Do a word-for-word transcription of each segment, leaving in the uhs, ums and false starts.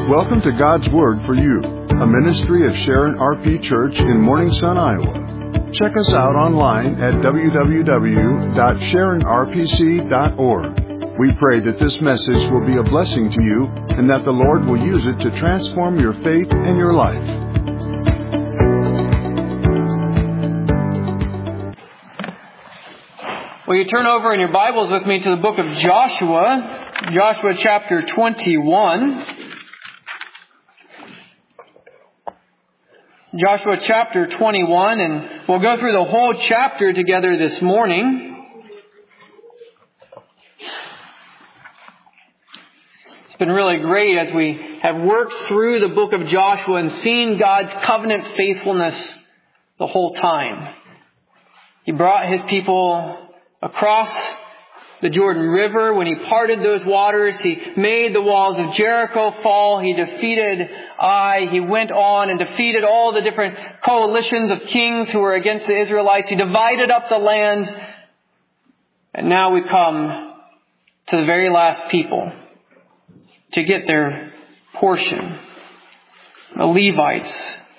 Welcome to God's Word for You, a ministry of Sharon R P Church in Morning Sun, Iowa. Check us out online at w w w dot sharon r p c dot org. We pray that this message will be a blessing to you and that the Lord will use it to transform your faith and your life. Will you turn over in your Bibles with me to the book of Joshua, Joshua chapter twenty-one. Joshua chapter twenty-one, and we'll go through the whole chapter together this morning. It's been really great as we have worked through the book of Joshua and seen God's covenant faithfulness the whole time. He brought His people across the Jordan River. When He parted those waters, He made the walls of Jericho fall. He defeated Ai. He went on and defeated all the different coalitions of kings who were against the Israelites. He divided up the land. And now we come to the very last people to get their portion. The Levites.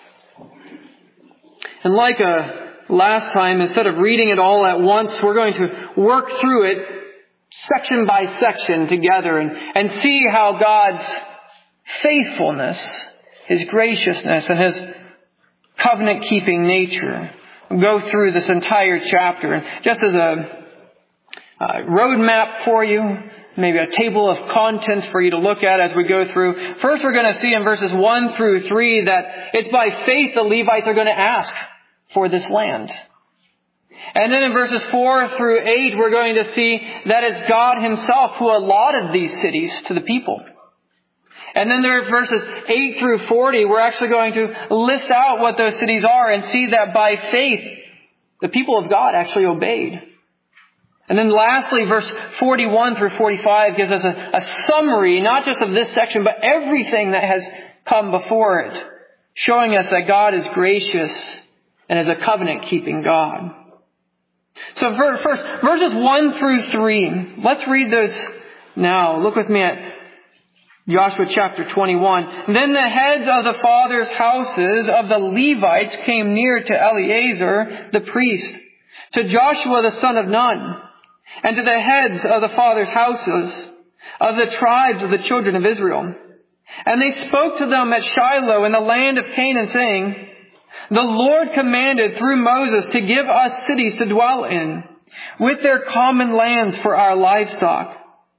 And like a last time, instead of reading it all at once, we're going to work through it section by section together and, and see how God's faithfulness, His graciousness, and His covenant-keeping nature go through this entire chapter. And just as a, a roadmap for you, maybe a table of contents for you to look at as we go through. First, we're going to see in verses one through three that it's by faith the Levites are going to ask for this land. And then in verses four through eight, we're going to see that it's God Himself who allotted these cities to the people. And then there are verses eight through forty, we're actually going to list out what those cities are and see that by faith, the people of God actually obeyed. And then lastly, verse forty-one through forty-five gives us a, a summary, not just of this section, but everything that has come before it, showing us that God is gracious and is a covenant-keeping God. So first, verses one through three. Let's read those now. Look with me at Joshua chapter twenty-one. Then the heads of the fathers' houses of the Levites came near to Eleazar the priest, to Joshua the son of Nun, and to the heads of the fathers' houses of the tribes of the children of Israel. And they spoke to them at Shiloh in the land of Canaan, saying, the Lord commanded through Moses to give us cities to dwell in, with their common lands for our livestock.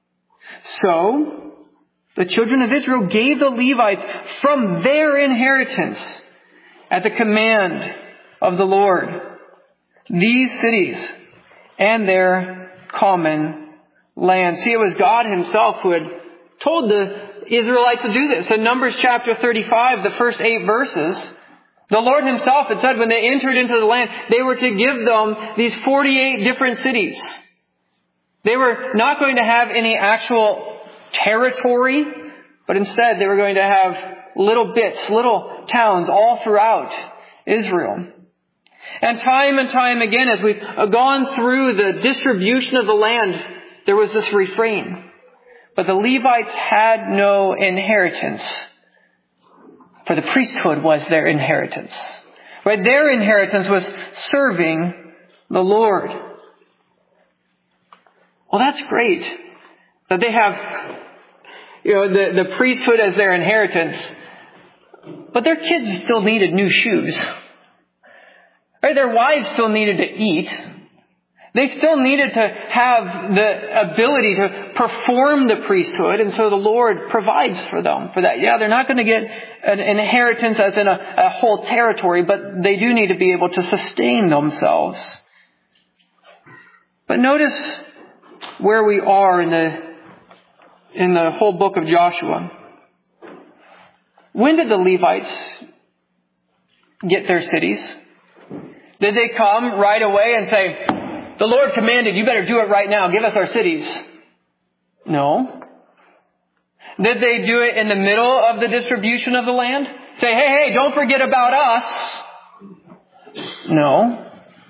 So the children of Israel gave the Levites from their inheritance at the command of the Lord these cities and their common land. See, it was God Himself who had told the Israelites to do this. In Numbers chapter thirty-five, the first eight verses, the Lord Himself had said when they entered into the land, they were to give them these forty-eight different cities. They were not going to have any actual territory, but instead they were going to have little bits, little towns all throughout Israel. And time and time again, as we've gone through the distribution of the land, there was this refrain. But the Levites had no inheritance. For the priesthood was their inheritance. Right? Their inheritance was serving the Lord. Well, that's great that they have, you know, the, the priesthood as their inheritance. But their kids still needed new shoes. Right? Their wives still needed to eat. They still needed to have the ability to perform the priesthood, and so the Lord provides for them for that. Yeah, they're not going to get an inheritance as in a, a whole territory, but they do need to be able to sustain themselves. But notice where we are in the in the whole book of Joshua. When did the Levites get their cities? Did they come right away and say, the Lord commanded, you better do it right now. Give us our cities. No. Did they do it in the middle of the distribution of the land? Say, hey, hey, don't forget about us. No.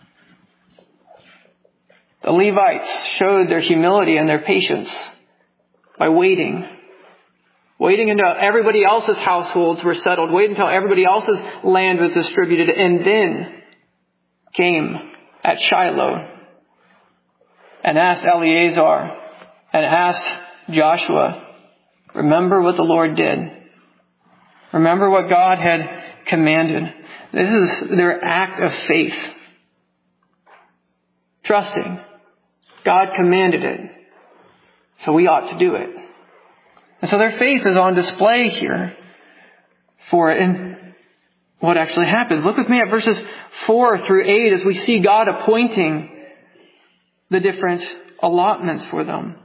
The Levites showed their humility and their patience by waiting waiting until everybody else's households were settled, waiting until everybody else's land was distributed, and then came at Shiloh and asked Eleazar and asked Joshua, remember what the Lord did. Remember what God had commanded. This is their act of faith. Trusting. God commanded it. So we ought to do it. And so their faith is on display here for it. And what actually happens? Look with me at verses four through eight as we see God appointing the different allotments for them.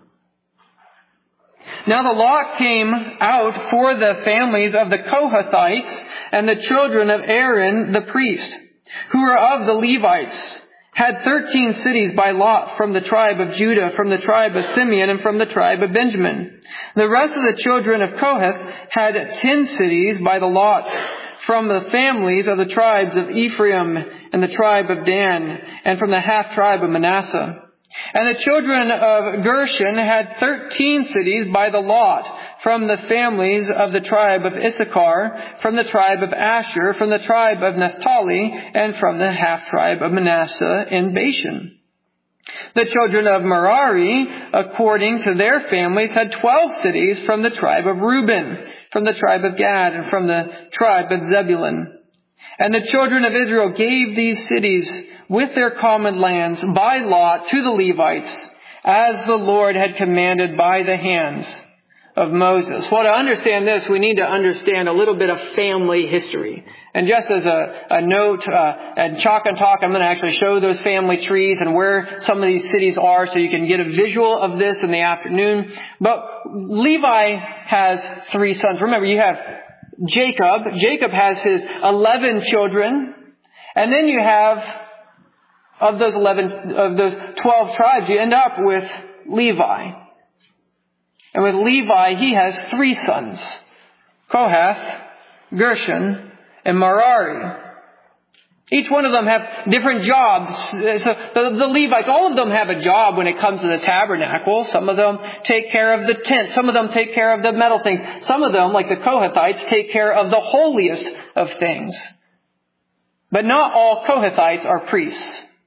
Now the lot came out for the families of the Kohathites and the children of Aaron the priest, who were of the Levites, had thirteen cities by lot from the tribe of Judah, from the tribe of Simeon, and from the tribe of Benjamin. The rest of the children of Kohath had ten cities by the lot from the families of the tribes of Ephraim and the tribe of Dan, and from the half tribe of Manasseh. And the children of Gershon had thirteen cities by the lot from the families of the tribe of Issachar, from the tribe of Asher, from the tribe of Naphtali, and from the half tribe of Manasseh in Bashan. The children of Merari, according to their families, had twelve cities from the tribe of Reuben, from the tribe of Gad, and from the tribe of Zebulun. And the children of Israel gave these cities with their common lands by lot to the Levites, as the Lord had commanded by the hands of Moses. Well, to understand this, we need to understand a little bit of family history. And just as a, a note, uh, at Chalk and Talk, I'm going to actually show those family trees and where some of these cities are so you can get a visual of this in the afternoon. But Levi has three sons. Remember, you have Jacob. Jacob has his eleven children. And then you have, of those eleven, of those twelve tribes, you end up with Levi. And with Levi, he has three sons, Kohath, Gershon, and Merari. Each one of them have different jobs. So the, the Levites, all of them have a job when it comes to the tabernacle. Some of them take care of the tent. Some of them take care of the metal things. Some of them, like the Kohathites, take care of the holiest of things. But not all Kohathites are priests.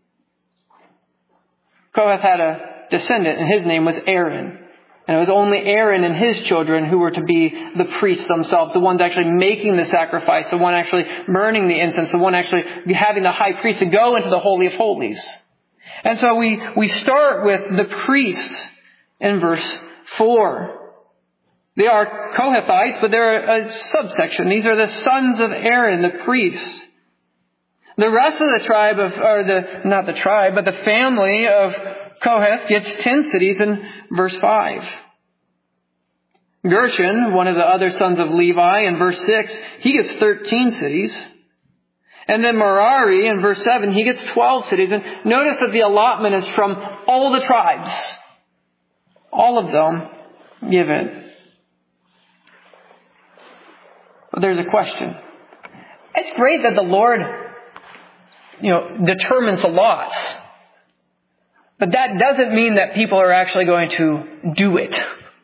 Kohath had a descendant, and his name was Aaron. And it was only Aaron and his children who were to be the priests themselves, the ones actually making the sacrifice, the one actually burning the incense, the one actually having the high priest to go into the Holy of Holies. And so we, we start with the priests in verse four. They are Kohathites, but they're a subsection. These are the sons of Aaron, the priests. The rest of the tribe of, or the, not the tribe, but the family of Kohath gets ten cities in verse five. Gershon, one of the other sons of Levi, in verse six, he gets thirteen cities. And then Merari, in verse seven, he gets twelve cities. And notice that the allotment is from all the tribes. All of them give it. But there's a question. It's great that the Lord, you know, determines the lots. But that doesn't mean that people are actually going to do it.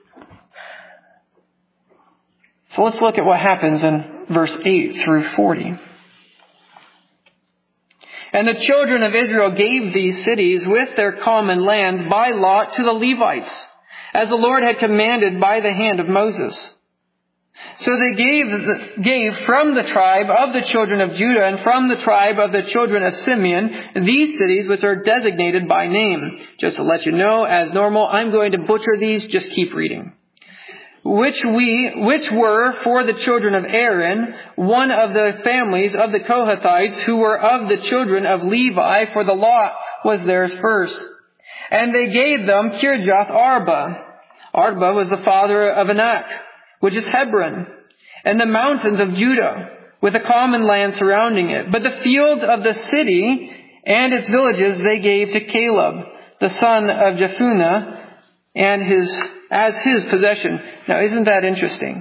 So let's look at what happens in verse eight through forty. And the children of Israel gave these cities with their common lands by lot to the Levites, as the Lord had commanded by the hand of Moses. So they gave, gave from the tribe of the children of Judah and from the tribe of the children of Simeon these cities which are designated by name. Just to let you know, as normal, I'm going to butcher these. Just keep reading. Which we, which were for the children of Aaron, one of the families of the Kohathites who were of the children of Levi, for the lot was theirs first. And they gave them Kirjath Arba. Arba was the father of Anak, which is Hebron, and the mountains of Judah, with a common land surrounding it. But the fields of the city and its villages they gave to Caleb, the son of Jephunneh, and his as his possession. Now, isn't that interesting?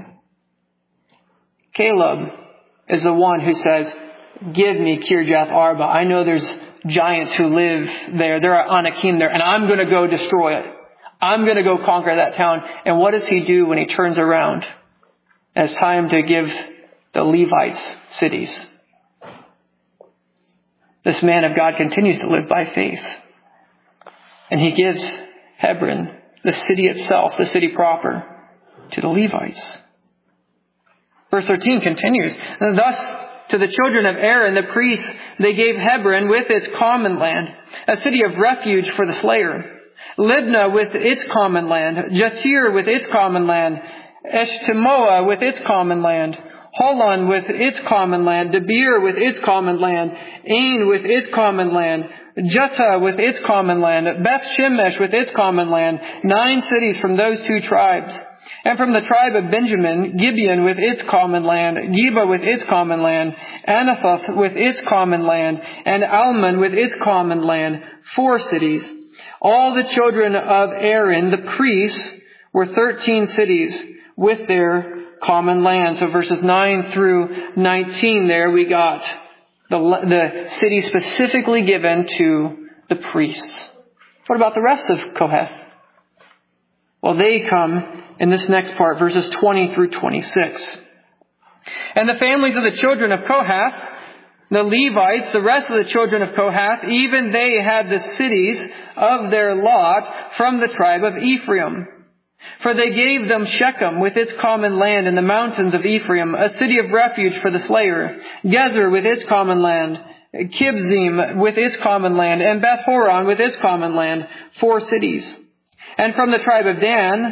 Caleb is the one who says, give me Kirjath Arba. I know there's giants who live there. There are Anakim there, and I'm going to go destroy it. I'm going to go conquer that town. And what does he do when he turns around? And it's time to give the Levites cities. This man of God continues to live by faith. And he gives Hebron, the city itself, the city proper, to the Levites. Verse thirteen continues, and thus to the children of Aaron, the priests, they gave Hebron with its common land, a city of refuge for the slayer. Libnah with its common land, Jatir with its common land, Eshtemoa with its common land, Holon with its common land, Debir with its common land, Ain with its common land, Juttah with its common land, Beth Shemesh with its common land, nine cities from those two tribes. And from the tribe of Benjamin, Gibeon with its common land, Geba with its common land, Anathoth with its common land, and Almon with its common land, four cities. All the children of Aaron, the priests, were thirteen cities with their common land. So verses nine through nineteen there we got the, the city specifically given to the priests. What about the rest of Kohath? Well, they come in this next part, verses twenty through twenty-six. And the families of the children of Kohath, the Levites, the rest of the children of Kohath, even they had the cities of their lot from the tribe of Ephraim. For they gave them Shechem with its common land in the mountains of Ephraim, a city of refuge for the slayer, Gezer with its common land, Kibzim with its common land, and Beth Horon with its common land, four cities. And from the tribe of Dan,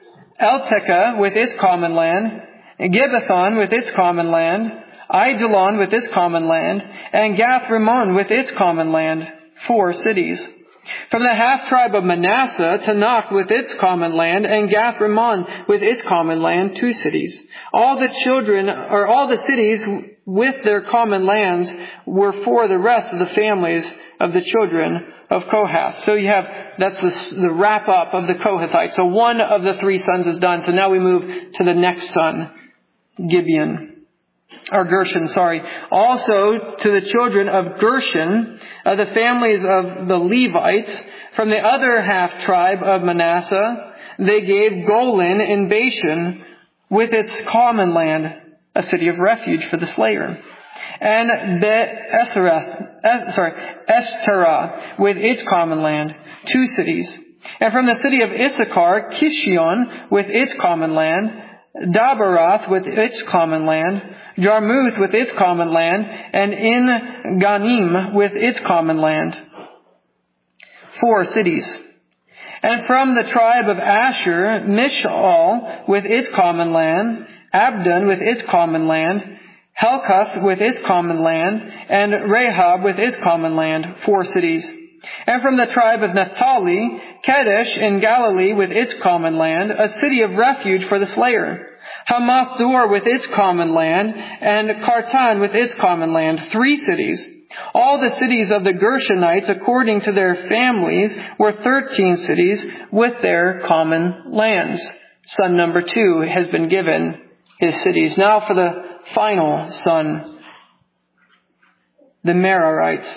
Eltekeh with its common land, Gibbethon with its common land, Aijalon with its common land, and Gath-Rimmon with its common land, four cities. From the half-tribe of Manasseh, Tanakh with its common land, and Gath-Rimmon with its common land, two cities. All the children, or all the cities with their common lands were for the rest of the families of the children of Kohath. So you have, that's the, the wrap up of the Kohathites. So one of the three sons is done. So now we move to the next son, Gibeon. Or Gershon, sorry. Also to the children of Gershon, uh, the families of the Levites, from the other half tribe of Manasseh, they gave Golan in Bashan with its common land, a city of refuge for the slayer. And Bet-Esareth, eh, sorry, Eshtera with its common land, two cities. And from the city of Issachar, Kishion with its common land, Dabarath with its common land, Jarmuth with its common land, and In Ganim with its common land. Four cities. And from the tribe of Asher, Mishal with its common land, Abdon with its common land, Helkath with its common land, and Rahab with its common land, four cities. And from the tribe of Naphtali, Kadesh in Galilee with its common land, a city of refuge for the slayer. Hamath-dor with its common land, and Kartan with its common land, three cities. All the cities of the Gershonites, according to their families, were thirteen cities with their common lands. Son number two has been given his cities. Now for the final son, the Merarites.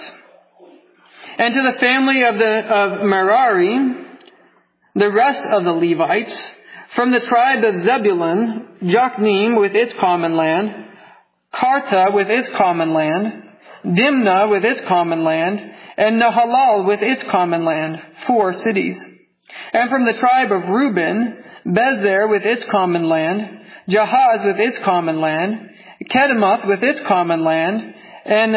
And to the family of the of Merari, the rest of the Levites, from the tribe of Zebulun, Jokneam with its common land, Karta with its common land, Dimnah with its common land, and Nahalal with its common land, four cities. And from the tribe of Reuben, Bezer with its common land, Jahaz with its common land, Kedemoth with its common land, and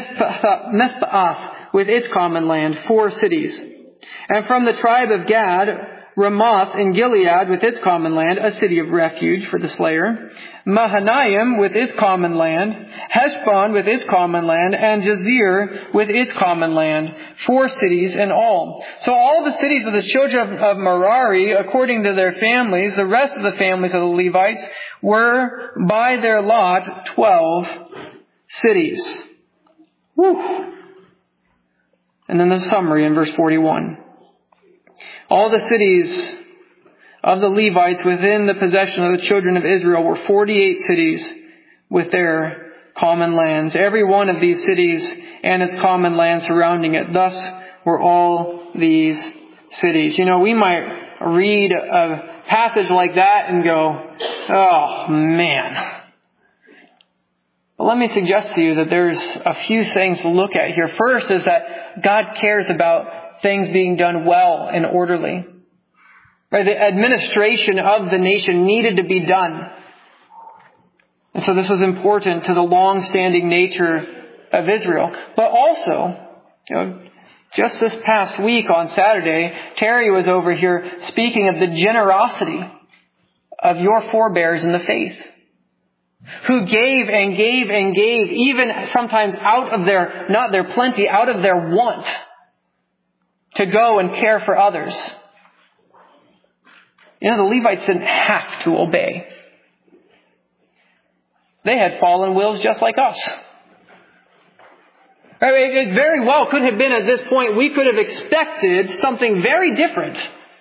Mespaath with its common land, four cities. And from the tribe of Gad, Ramoth in Gilead with its common land, a city of refuge for the slayer. Mahanaim with its common land, Heshbon with its common land, and Jazer with its common land, four cities in all. So all the cities of the children of, of Merari, according to their families, the rest of the families of the Levites, were by their lot twelve cities. Whew. And then the summary in verse forty-one. All the cities of the Levites within the possession of the children of Israel were forty-eight cities with their common lands. Every one of these cities and its common land surrounding it. Thus were all these cities. You know, we might read of passage like that and go, oh man. But let me suggest to you that there's a few things to look at here. First is that God cares about things being done well and orderly. Right? The administration of the nation needed to be done. And so this was important to the long-standing nature of Israel. But also, you know, just this past week on Saturday, Terry was over here speaking of the generosity of your forebears in the faith, who gave and gave and gave, even sometimes out of their, not their plenty, out of their want, to go and care for others. You know, the Levites didn't have to obey. They had fallen wills just like us. It very well could have been at this point, we could have expected something very different.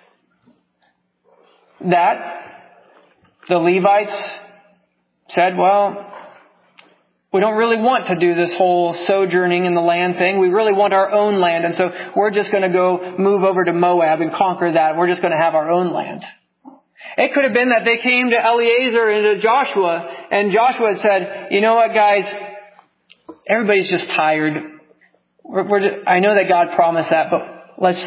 That the Levites said, well, we don't really want to do this whole sojourning in the land thing. We really want our own land. And so we're just going to go move over to Moab and conquer that. We're just going to have our own land. It could have been that they came to Eleazar and to Joshua, and Joshua said, you know what, guys? Everybody's just tired. We're, we're just, I know that God promised that, but let's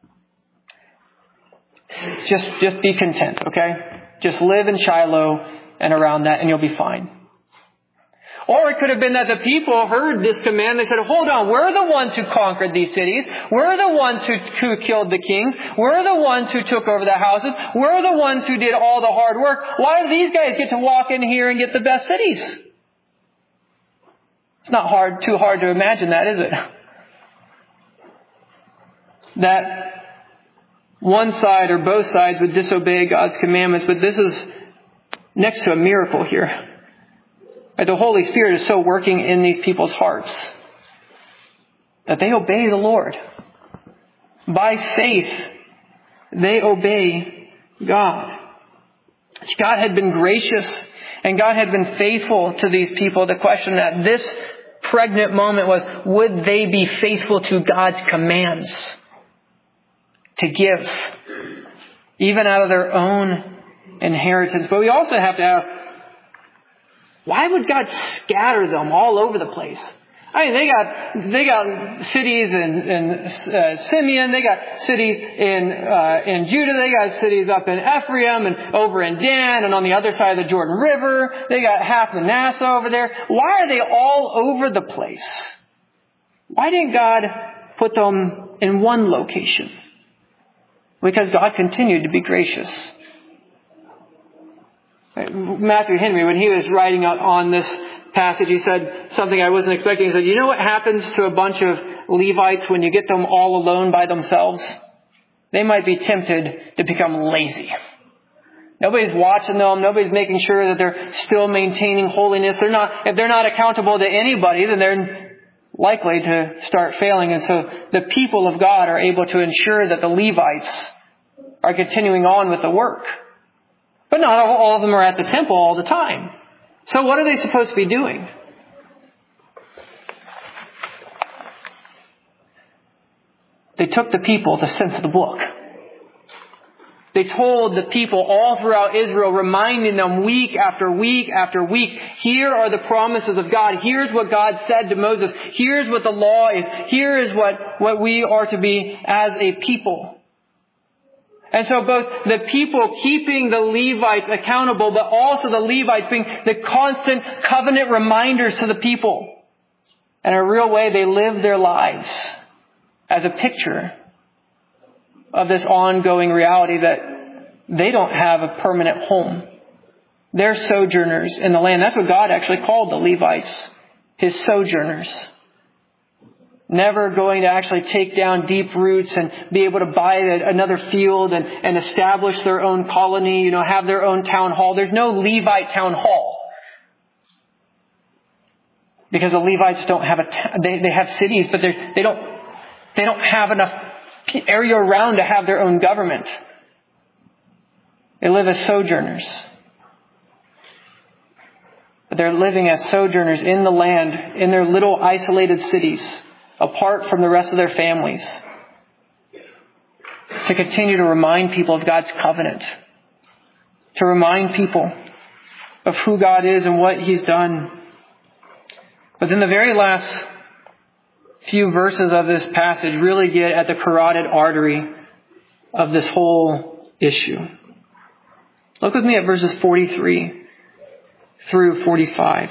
just, just be content, okay? Just live in Shiloh and around that, and you'll be fine. Or it could have been that the people heard this command. They said, hold on, we're the ones who conquered these cities. We're the ones who, who killed the kings. We're the ones who took over the houses. We're the ones who did all the hard work. Why do these guys get to walk in here and get the best cities? It's not hard, too hard to imagine that, is it? That one side or both sides would disobey God's commandments, but this is next to a miracle here. The Holy Spirit is so working in these people's hearts that they obey the Lord. By faith, they obey God. God had been gracious and God had been faithful to these people. The question at this pregnant moment was, would they be faithful to God's commands to give, even out of their own inheritance? But we also have to ask, why would God scatter them all over the place? I mean, they got they got cities in, in uh, Simeon, they got cities in uh, in Judah, they got cities up in Ephraim and over in Dan and on the other side of the Jordan River. They got half Manasseh over there. Why are they all over the place? Why didn't God put them in one location? Because God continued to be gracious. Matthew Henry, when he was writing on this passage, he said something I wasn't expecting. He said, you know what happens to a bunch of Levites when you get them all alone by themselves? They might be tempted to become lazy. Nobody's watching them. Nobody's making sure that they're still maintaining holiness. They're not, if they're not accountable to anybody, then they're likely to start failing. And so the people of God are able to ensure that the Levites are continuing on with the work. But not all of them are at the temple all the time. So what are they supposed to be doing? They took the people the sense of the book. They told the people all throughout Israel, reminding them week after week after week, here are the promises of God. Here's what God said to Moses. Here's what the law is. Here is what, what we are to be as a people. And so both the people keeping the Levites accountable, but also the Levites being the constant covenant reminders to the people. In a real way, they live their lives as a picture of this ongoing reality that they don't have a permanent home. They're sojourners in the land. That's what God actually called the Levites, His sojourners. Never going to actually take down deep roots and be able to buy another field and, and establish their own colony, you know, have their own town hall. There's no Levite town hall. Because the Levites don't have a, they, they have cities, but they they don't, they don't have enough area around to have their own government. They live as sojourners. But they're living as sojourners in the land, in their little isolated cities, apart from the rest of their families, to continue to remind people of God's covenant to remind people of who God is and what He's done. But then the very last few verses of this passage really get at the carotid artery of this whole issue. Look with me at verses forty-three through forty-five.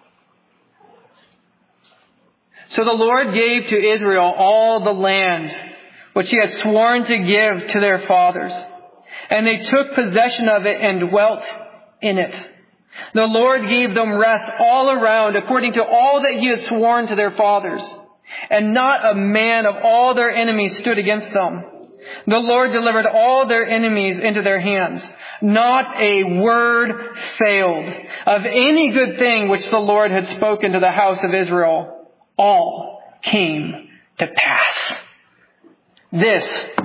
So the Lord gave to Israel all the land which He had sworn to give to their fathers, and they took possession of it and dwelt in it. The Lord gave them rest all around according to all that He had sworn to their fathers, and not a man of all their enemies stood against them. The Lord delivered all their enemies into their hands. Not a word failed of any good thing which the Lord had spoken to the house of Israel. All came to pass. This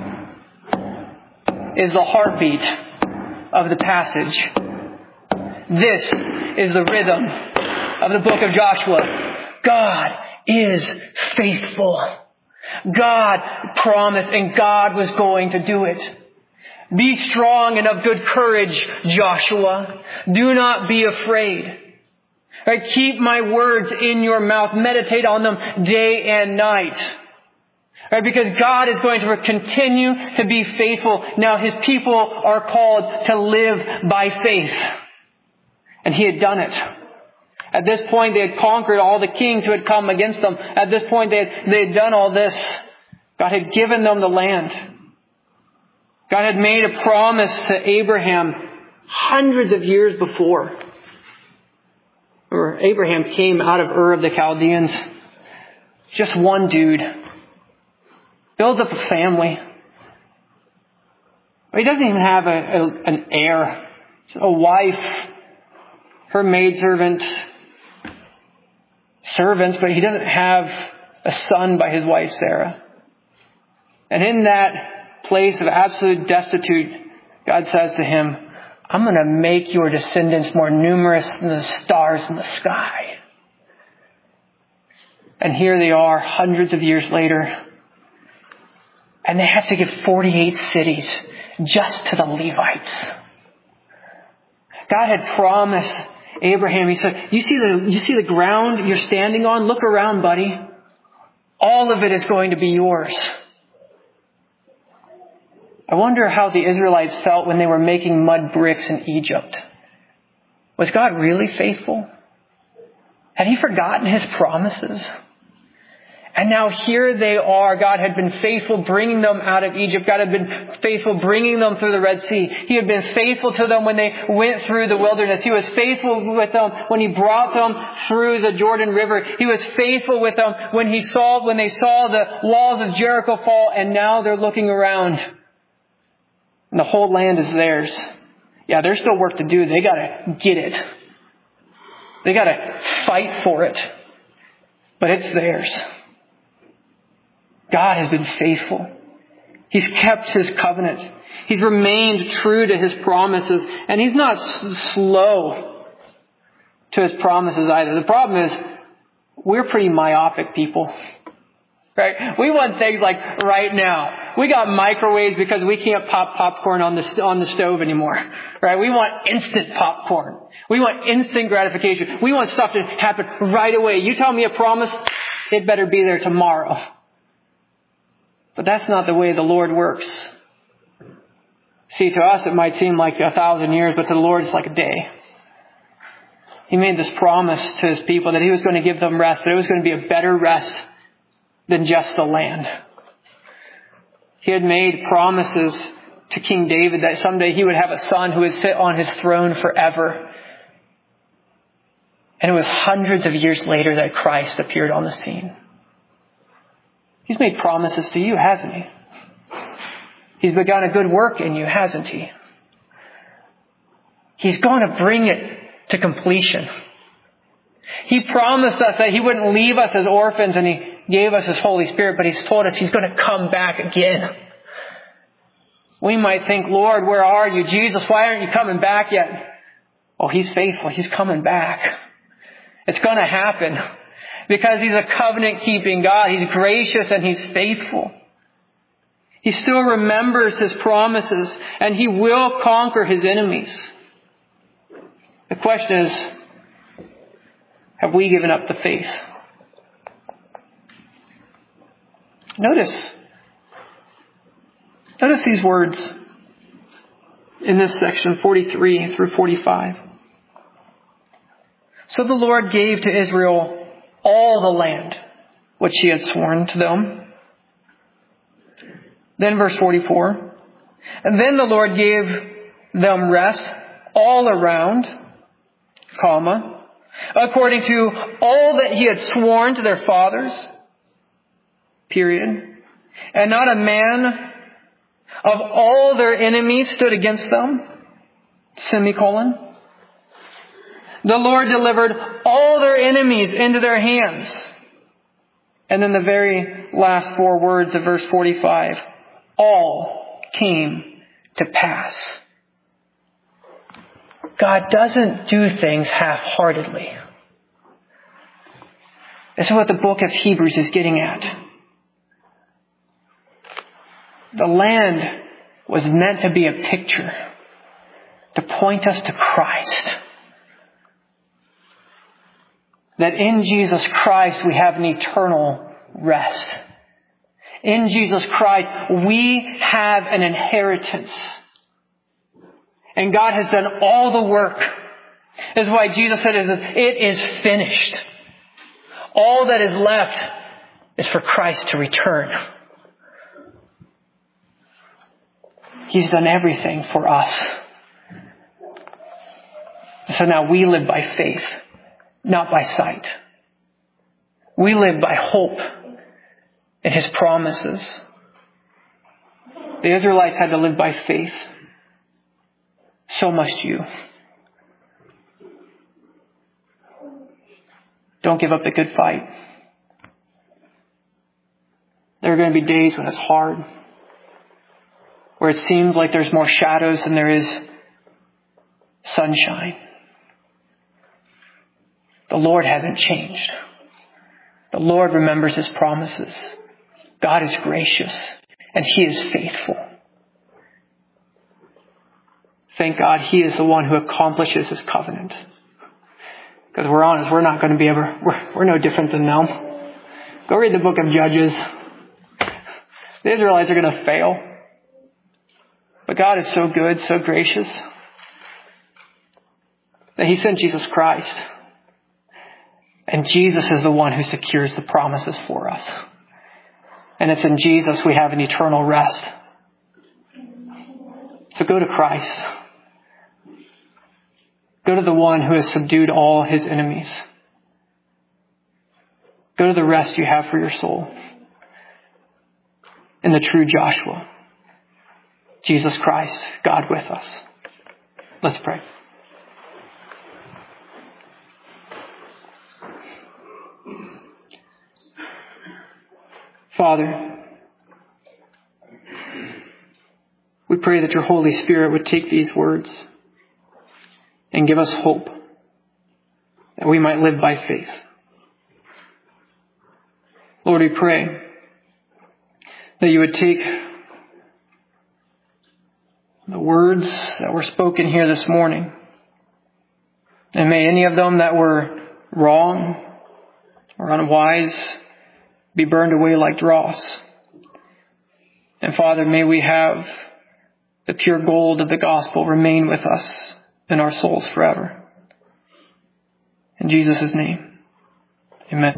is the heartbeat of the passage. This is the rhythm of the book of Joshua. God is faithful. God promised, and God was going to do it. Be strong and of good courage, Joshua. Do not be afraid. Right? Keep my words in your mouth. Meditate on them day and night. Right? Because God is going to continue to be faithful. Now His people are called to live by faith. And He had done it. At this point, they had conquered all the kings who had come against them. At this point, they had, they had done all this. God had given them the land. God had made a promise to Abraham hundreds of years before. Or Abraham came out of Ur of the Chaldeans. Just one dude. Builds up a family. He doesn't even have a, a, an heir. A wife. Her maidservant. Servants, but he doesn't have a son by his wife Sarah. And in that place of absolute destitute, God says to him, I'm going to make your descendants more numerous than the stars in the sky. And here they are hundreds of years later. And they have to give forty-eight cities just to the Levites. God had promised Abraham, He said, you see the, you see the ground you're standing on? Look around, buddy. All of it is going to be yours. I wonder how the Israelites felt when they were making mud bricks in Egypt. Was God really faithful? Had He forgotten His promises? And now here they are. God had been faithful bringing them out of Egypt. God had been faithful bringing them through the Red Sea. He had been faithful to them when they went through the wilderness. He was faithful with them when He brought them through the Jordan River. He was faithful with them when he saw, when they saw the walls of Jericho fall, and now they're looking around. And the whole land is theirs. Yeah, there's still work to do. They gotta get it. They gotta fight for it. But it's theirs. God has been faithful. He's kept His covenant. He's remained true to His promises. And He's not s- slow to His promises either. The problem is, we're pretty myopic people. Right? We want things like right now. We got microwaves because we can't pop popcorn on the, on the stove anymore. Right? We want instant popcorn. We want instant gratification. We want stuff to happen right away. You tell me a promise, it better be there tomorrow. But that's not the way the Lord works. See, to us it might seem like a thousand years, but to the Lord it's like a day. He made this promise to His people that He was going to give them rest, that it was going to be a better rest than just the land. He had made promises to King David that someday he would have a son who would sit on his throne forever. And it was hundreds of years later that Christ appeared on the scene. He's made promises to you, hasn't He? He's begun a good work in you, hasn't He? He's going to bring it to completion. He promised us that He wouldn't leave us as orphans, and He gave us His Holy Spirit, but He's told us He's going to come back again. We might think, Lord, where are you? Jesus, why aren't you coming back yet? Oh, He's faithful. He's coming back. It's going to happen. Because He's a covenant-keeping God. He's gracious and He's faithful. He still remembers His promises, and He will conquer His enemies. The question is, have we given up the faith? Notice, notice these words in this section, forty-three through forty-five. So the Lord gave to Israel all the land which he had sworn to them. Then verse forty-four. And then the Lord gave them rest all around, comma, according to all that he had sworn to their fathers, period. And not a man of all their enemies stood against them, semicolon. The Lord delivered all their enemies into their hands. And then the very last four words of verse forty-five, all came to pass. God doesn't do things half-heartedly. This is what the book of Hebrews is getting at. The land was meant to be a picture, to point us to Christ. That in Jesus Christ we have an eternal rest. In Jesus Christ we have an inheritance. And God has done all the work. This is why Jesus said, it is finished. All that is left is for Christ to return. He's done everything for us. So now we live by faith, not by sight. We live by hope in his promises. The Israelites had to live by faith. So must you. Don't give up the good fight. There are going to be days when it's hard, where it seems like there's more shadows than there is sunshine. The Lord hasn't changed. The Lord remembers his promises. God is gracious and he is faithful. Thank God he is the one who accomplishes his covenant. Because we're honest, we're not going to be ever, we're, we're no different than them. Go read the book of Judges. The Israelites are going to fail. But God is so good, so gracious, that he sent Jesus Christ. And Jesus is the one who secures the promises for us. And it's in Jesus we have an eternal rest. So go to Christ. Go to the one who has subdued all his enemies. Go to the rest you have for your soul. In the true Joshua, Jesus Christ, God with us. Let's pray. Father, we pray that your Holy Spirit would take these words and give us hope that we might live by faith. Lord, we pray that you would take the words that were spoken here this morning, and may any of them that were wrong or unwise be burned away like dross. And Father, may we have the pure gold of the gospel remain with us in our souls forever. In Jesus' name, amen.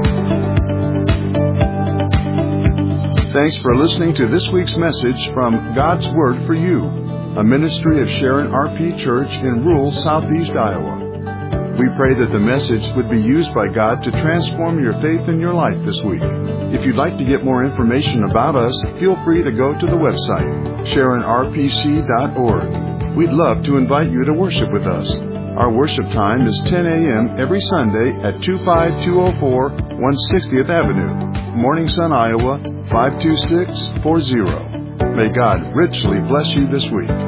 Thanks for listening to this week's message from God's Word for You, a ministry of Sharon R P Church in rural southeast Iowa. We pray that the message would be used by God to transform your faith in your life this week. If you'd like to get more information about us, feel free to go to the website, sharon r p c dot org. We'd love to invite you to worship with us. Our worship time is ten a.m. every Sunday at two five two oh four one sixtieth Avenue, Morning Sun, Iowa, five two six four zero. May God richly bless you this week.